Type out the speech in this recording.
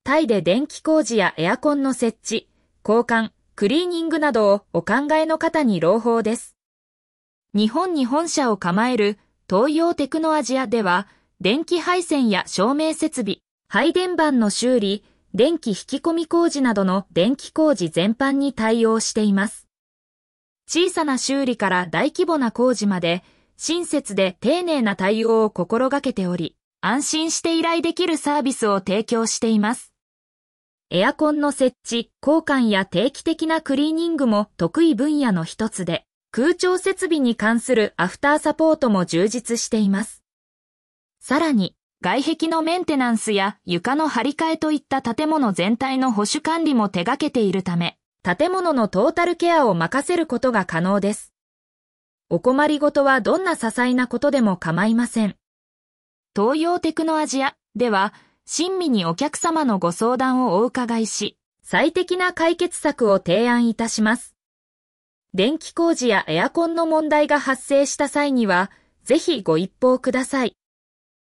タイで電気工事やエアコンの設置、交換、クリーニングなどをお考えの方に朗報です。日本に本社を構える東洋テクノアジアでは、電気配線や照明設備、配電盤の修理、電気引き込み工事などの電気工事全般に対応しています。小さな修理から大規模な工事まで、親切で丁寧な対応を心がけており、安心して依頼できるサービスを提供しています。エアコンの設置、交換や定期的なクリーニングも得意分野の一つで、空調設備に関するアフターサポートも充実しています。さらに、外壁のメンテナンスや床の張り替えといった建物全体の保守管理も手掛けているため、建物のトータルケアを任せることが可能です。お困りごとはどんな些細なことでも構いません。東洋テクノアジアでは、親身にお客様のご相談をお伺いし、最適な解決策を提案いたします。電気工事やエアコンの問題が発生した際には、ぜひご一報ください。